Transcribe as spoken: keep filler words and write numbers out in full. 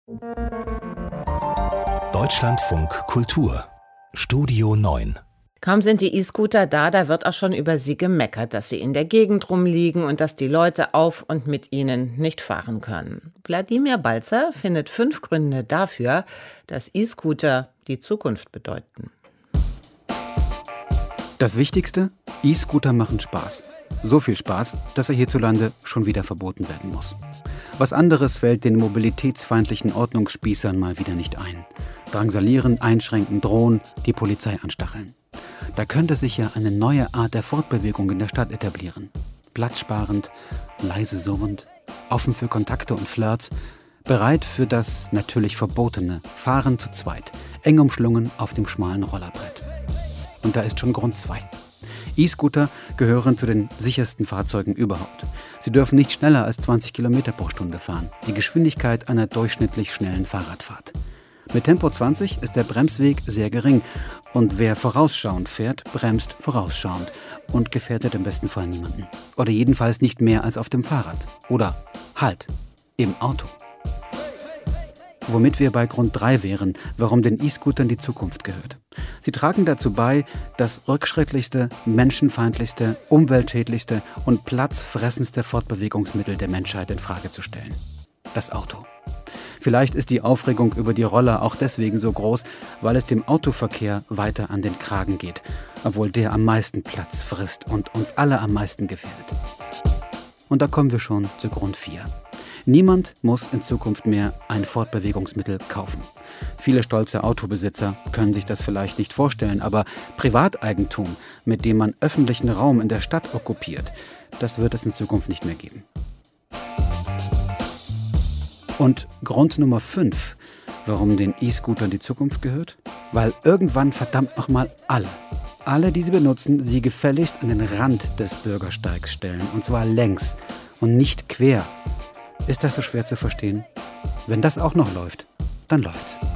Deutschlandfunk Kultur Studio neun. Kaum sind die E-Scooter da, da wird auch schon über sie gemeckert, dass sie in der Gegend rumliegen und dass die Leute auf und mit ihnen nicht fahren können. Wladimir Balzer findet fünf Gründe dafür, dass E-Scooter die Zukunft bedeuten. Das Wichtigste: E-Scooter machen Spaß. So viel Spaß, dass er hierzulande schon wieder verboten werden muss. Was anderes fällt den mobilitätsfeindlichen Ordnungsspießern mal wieder nicht ein. Drangsalieren, einschränken, drohen, die Polizei anstacheln. Da könnte sich ja eine neue Art der Fortbewegung in der Stadt etablieren. Platzsparend, leise surrend, offen für Kontakte und Flirts, bereit für das natürlich Verbotene, Fahren zu zweit, eng umschlungen auf dem schmalen Rollerbrett. Und da ist schon Grund zwei. E-Scooter gehören zu den sichersten Fahrzeugen überhaupt. Sie dürfen nicht schneller als zwanzig Kilometer pro Stunde fahren, die Geschwindigkeit einer durchschnittlich schnellen Fahrradfahrt. Mit Tempo zwanzig ist der Bremsweg sehr gering und wer vorausschauend fährt, bremst vorausschauend und gefährdet im besten Fall niemanden. Oder jedenfalls nicht mehr als auf dem Fahrrad. Oder halt, im Auto. Womit wir bei Grund drei wären, warum den E-Scootern die Zukunft gehört. Sie tragen dazu bei, das rückschrittlichste, menschenfeindlichste, umweltschädlichste und platzfressendste Fortbewegungsmittel der Menschheit in Frage zu stellen: das Auto. Vielleicht ist die Aufregung über die Roller auch deswegen so groß, weil es dem Autoverkehr weiter an den Kragen geht, obwohl der am meisten Platz frisst und uns alle am meisten gefährdet. Und da kommen wir schon zu Grund vier. Niemand muss in Zukunft mehr ein Fortbewegungsmittel kaufen. Viele stolze Autobesitzer können sich das vielleicht nicht vorstellen, aber Privateigentum, mit dem man öffentlichen Raum in der Stadt okkupiert, das wird es in Zukunft nicht mehr geben. Und Grund Nummer fünf, warum den E-Scootern die Zukunft gehört? Weil irgendwann verdammt nochmal alle, alle, die sie benutzen, sie gefälligst an den Rand des Bürgersteigs stellen. Und zwar längs und nicht quer. Ist das so schwer zu verstehen? Wenn das auch noch läuft, dann läuft's.